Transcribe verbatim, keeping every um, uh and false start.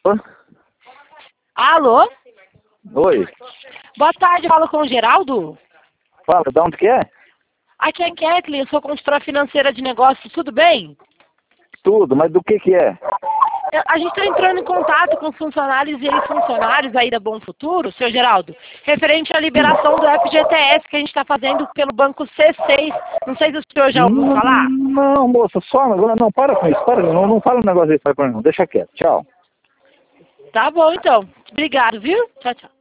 Alô? Oi. Boa tarde, falo com o Geraldo? Fala, de onde que é? Aqui é Kathleen, eu sou consultora financeira de negócios, tudo bem? Tudo, mas do que que é? Eu- A gente está entrando em contato com os funcionários e ex-funcionários aí da Bom Futuro, seu Geraldo, referente à liberação do F G T S que a gente está fazendo pelo banco C seis. Não sei se o senhor já ouviu Não, falar. não, moça, só, agora não, para com isso, para, não, não fala um negócio desse pra mim, não, deixa quieto, tchau. Tá bom, então. Obrigado, viu? Tchau, tchau.